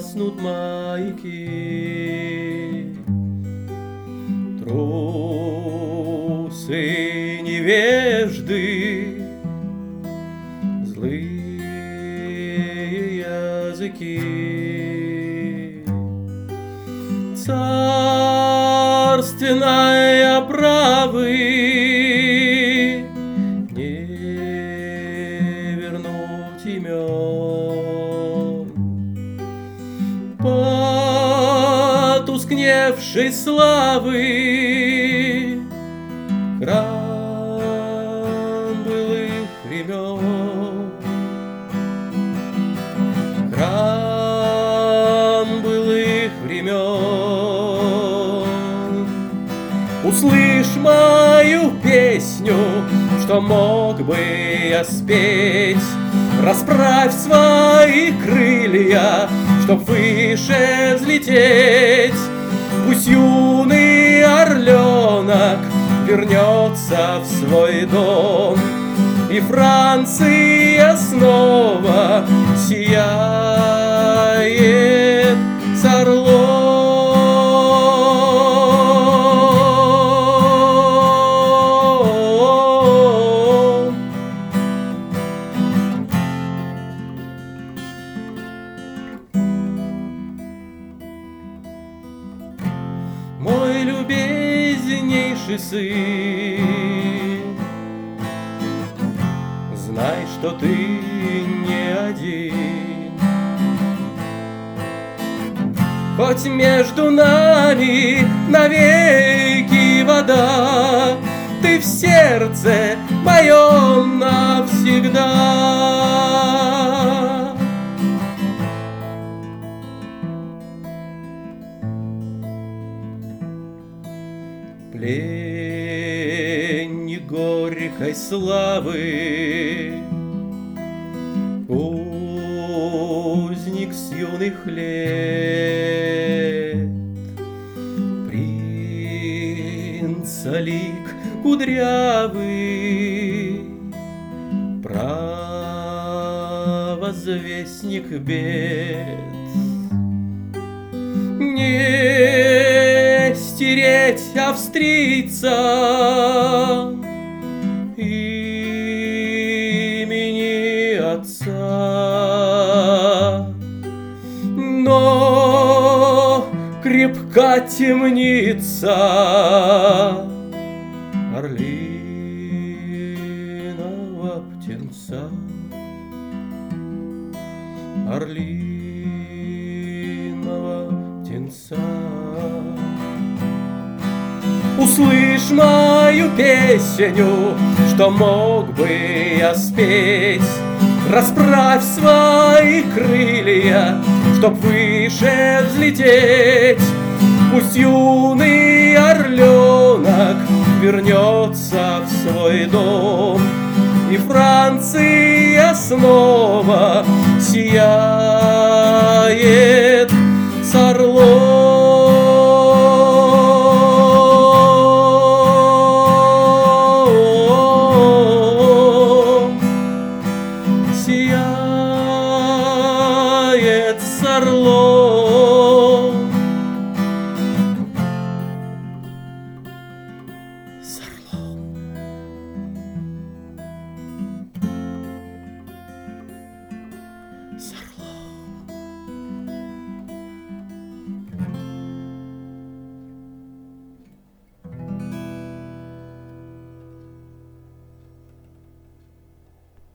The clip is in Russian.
гаснут маяки. Трусы невежды, злые языки, царственной оправы не вернуть имен. Потускневшей славы храм былых времен, храм былых времен. Услышь мою песню, что мог бы я спеть. Расправь свои крылья, чтоб выше взлететь. Пусть юный орленок вернется в свой дом, и Франция снова сияет с орлом. Мой любезнейший сын, знай, что ты не один. Хоть между нами навеки вода, ты в сердце моем навсегда. Пленник горькой славы, узник с юных лет, принца лик кудрявый, провозвестник бед. Не стереть австрийца имени отца, но крепка темница орлиного птенца, орлиного птенца. Услышь мою песню, что мог бы я спеть. Расправь свои крылья, чтоб выше взлететь. Пусть юный орленок вернется в свой дом, и Франция снова сияет с орлом. Сияет с орлом. С